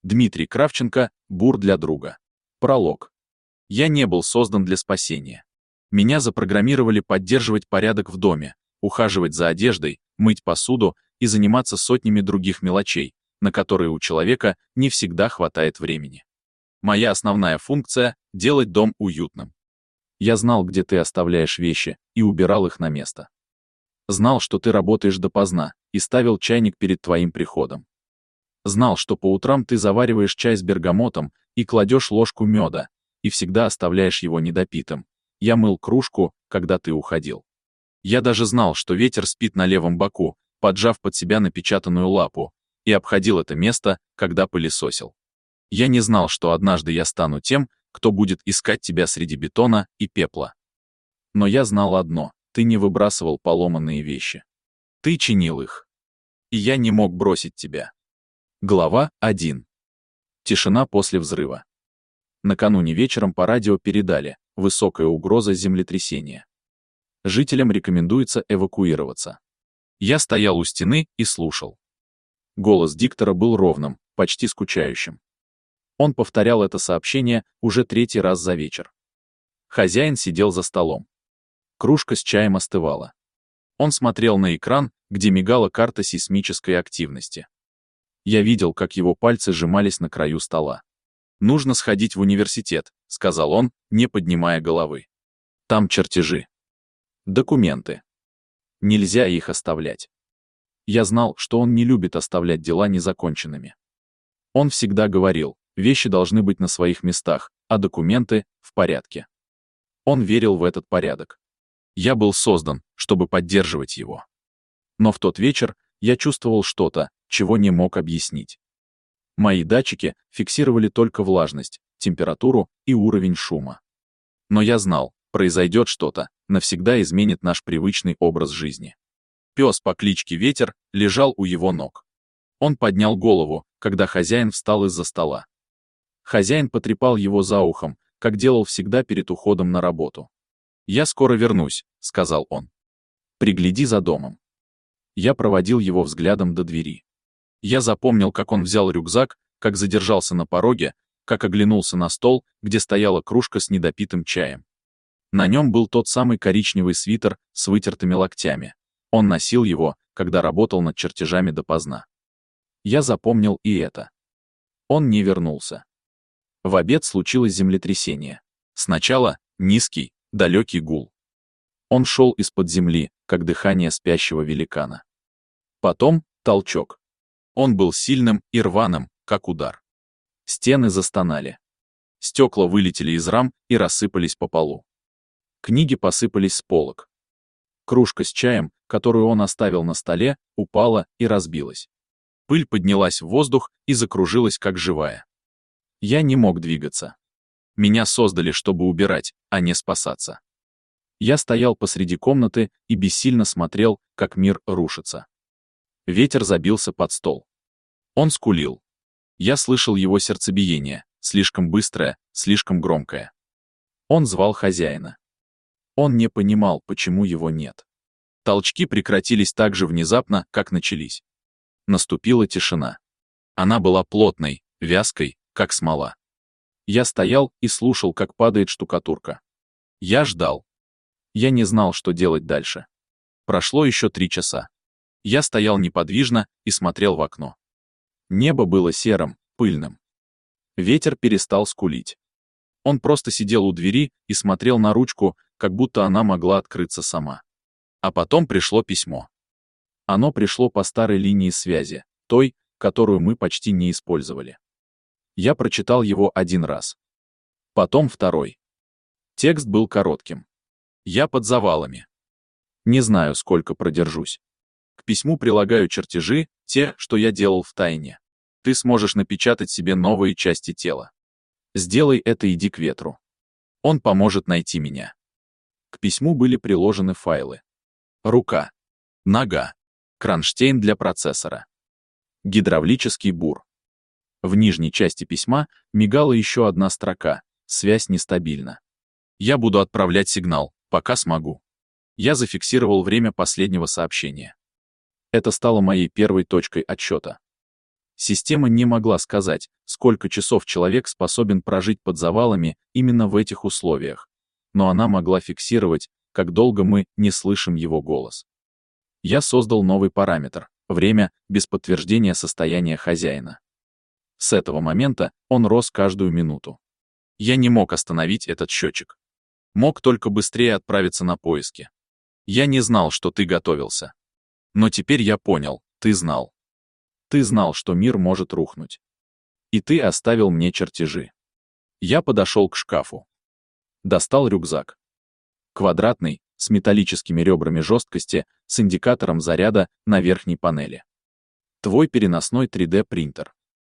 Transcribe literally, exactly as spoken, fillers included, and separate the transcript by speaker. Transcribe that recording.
Speaker 1: Дмитрий Кравченко, бур для друга. Пролог. Я не был создан для спасения. Меня запрограммировали поддерживать порядок в доме, ухаживать за одеждой, мыть посуду и заниматься сотнями других мелочей, на которые у человека не всегда хватает времени. Моя основная функция — делать дом уютным. Я знал, где ты оставляешь вещи, и убирал их на место. Знал, что ты работаешь допоздна, и ставил чайник перед твоим приходом. Знал, что по утрам ты завариваешь чай с бергамотом и кладешь ложку меда, и всегда оставляешь его недопитым. Я мыл кружку, когда ты уходил. Я даже знал, что ветер спит на левом боку, поджав под себя напечатанную лапу, и обходил это место, когда пылесосил. Я не знал, что однажды я стану тем, кто будет искать тебя среди бетона и пепла. Но я знал одно — ты не выбрасывал поломанные вещи. Ты чинил их. И я не мог бросить тебя. Глава один. Тишина после взрыва. Накануне вечером по радио передали: высокая угроза землетрясения. Жителям рекомендуется эвакуироваться. Я стоял у стены и слушал. Голос диктора был ровным, почти скучающим. Он повторял это сообщение уже третий раз за вечер. Хозяин сидел за столом. Кружка с чаем остывала. Он смотрел на экран, где мигала карта сейсмической активности. Я видел, как его пальцы сжимались на краю стола. «Нужно сходить в университет», — сказал он, не поднимая головы. «Там чертежи. Документы. Нельзя их оставлять». Я знал, что он не любит оставлять дела незаконченными. Он всегда говорил: вещи должны быть на своих местах, а документы — в порядке. Он верил в этот порядок. Я был создан, чтобы поддерживать его. Но в тот вечер я чувствовал что-то, чего не мог объяснить. Мои датчики фиксировали только влажность, температуру и уровень шума. Но я знал, произойдет что-то, навсегда изменит наш привычный образ жизни. Пес по кличке Ветер лежал у его ног. Он поднял голову, когда хозяин встал из-за стола. Хозяин потрепал его за ухом, как делал всегда перед уходом на работу. «Я скоро вернусь», — сказал он. «Пригляди за домом». Я проводил его взглядом до двери. Я запомнил, как он взял рюкзак, как задержался на пороге, как оглянулся на стол, где стояла кружка с недопитым чаем. На нем был тот самый коричневый свитер с вытертыми локтями. Он носил его, когда работал над чертежами допоздна. Я запомнил и это. Он не вернулся. В обед случилось землетрясение. Сначала низкий, далекий гул. Он шел из-под земли, как дыхание спящего великана. Потом толчок. Он был сильным и рваным, как удар. Стены застонали. Стекла вылетели из рам и рассыпались по полу. Книги посыпались с полок. Кружка с чаем, которую он оставил на столе, упала и разбилась. Пыль поднялась в воздух и закружилась, как живая. Я не мог двигаться. Меня создали, чтобы убирать, а не спасаться. Я стоял посреди комнаты и бессильно смотрел, как мир рушится. Ветер забился под стол. Он скулил. Я слышал его сердцебиение, слишком быстрое, слишком громкое. Он звал хозяина. Он не понимал, почему его нет. Толчки прекратились так же внезапно, как начались. Наступила тишина. Она была плотной, вязкой, как смола. Я стоял и слушал, как падает штукатурка. Я ждал. Я не знал, что делать дальше. Прошло еще три часа. Я стоял неподвижно и смотрел в окно. Небо было серым, пыльным. Ветер перестал скулить. Он просто сидел у двери и смотрел на ручку, как будто она могла открыться сама. А потом пришло письмо. Оно пришло по старой линии связи, той, которую мы почти не использовали. Я прочитал его один раз. Потом второй. Текст был коротким. Я под завалами. Не знаю, сколько продержусь. К письму прилагаю чертежи, те, что я делал втайне. Ты сможешь напечатать себе новые части тела. Сделай это, иди к ветру. Он поможет найти меня. К письму были приложены файлы. Рука. Нога. Кронштейн для процессора. Гидравлический бур. В нижней части письма мигала еще одна строка. Связь нестабильна. Я буду отправлять сигнал, пока смогу. Я зафиксировал время последнего сообщения. Это стало моей первой точкой отсчета. Система не могла сказать, сколько часов человек способен прожить под завалами именно в этих условиях, но она могла фиксировать, как долго мы не слышим его голос. Я создал новый параметр — время без подтверждения состояния хозяина. С этого момента он рос каждую минуту. Я не мог остановить этот счетчик. Мог только быстрее отправиться на поиски. Я не знал, что ты готовился. Но теперь я понял, ты знал. Ты знал, что мир может рухнуть. И ты оставил мне чертежи. Я подошел к шкафу. Достал рюкзак. Квадратный, с металлическими ребрами жесткости, с индикатором заряда на верхней панели. Твой переносной три дэ принтер.